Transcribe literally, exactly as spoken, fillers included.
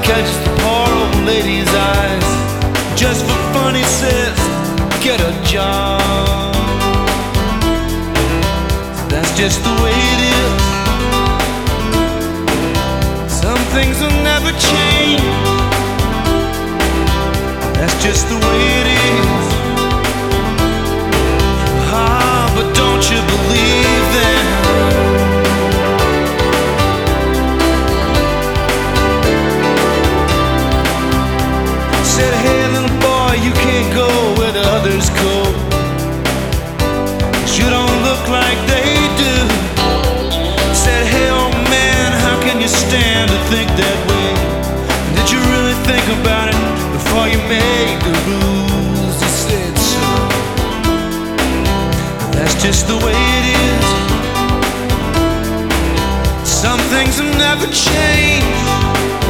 catches the poor old lady's eyes. Just for fun, he says, get a job. That's just the way it is. Some things will never change. That's just the way it is. Ah, but don't you believe them? Said, hey little boy, you can't go where the others go. You don't look like they do. Said, hey old man, how can you stand to think that way? Did you really think about it before you made the rules? He said so. That's just the way it is. Some things will never change.